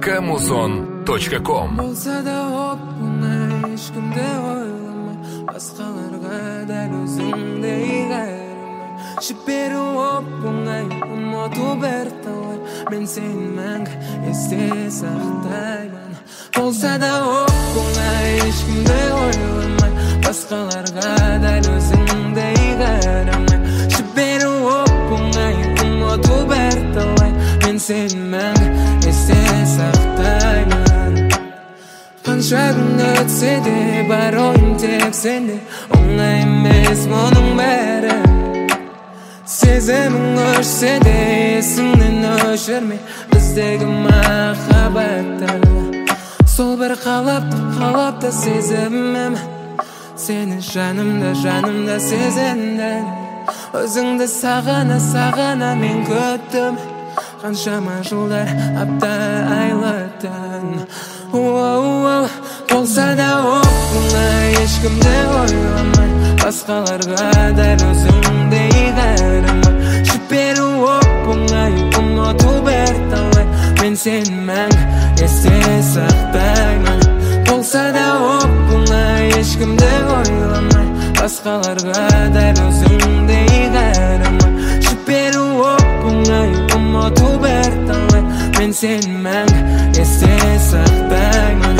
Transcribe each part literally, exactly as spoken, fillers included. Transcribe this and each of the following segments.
точка музон точка ком. Болса да оп оңай, ешкімді ойламай, басқаларға дәл өзіңдей қайырмай. Жіберу оп оңай, ұмыту бірталай, мен сені мәңгі есте сақтаймын. Болса да оп оңай, ешкімді ойламай, басқаларға дәл өзіңдей қайырмай. Жіберу оп оңай, ұмыту бірталай, мен сені мәңгі есте сақтаймын. Қанша күн өтсе де бар ойым тек сенде, оңай емес мұның бәрі. Сезімің өшсе де есіңнен өшірме біздегі махаббатты. Сол бір қалап қалапты сезімім, сені жанымда жанымда сезіндім. Өзіңді сағына сағына мен күттім, қаншама жылдар, апта, айлы түн. Болса да оп оңай, ешкімді ойламай, басқаларға дәл өзіңдей қайырмай. Жіберу оп оңай, ұмыту бірталай, мен сені мәңгі есте сақтаймын. Болса да оп оңай, ешкімді ойламай, басқаларға дәл өзіңдей қайырмай. Жіберу оп оңай, ұмыту бірталай, мен сені мәңгі есте сақтаймын.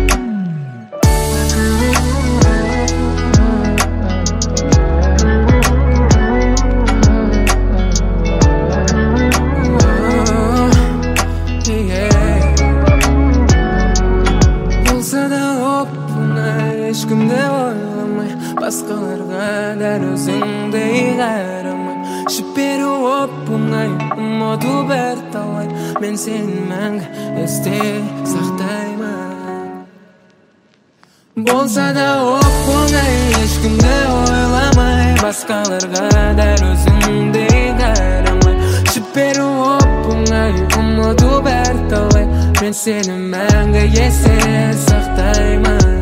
Болса да оп оңай, ешкімді ойламай, басқаларға дәл өзіңдей қайырмай. Жіберу оп оңай, ұмыту бірталай, мен сені мәңгі есте сақтаймын. Болса да оп оңай, ешкімді ойламай, басқаларға дәл өзіңдей қайырмай. Жіберу оп оңай, ұмыту бірталай, мен сені мәңгі есте сақтаймын.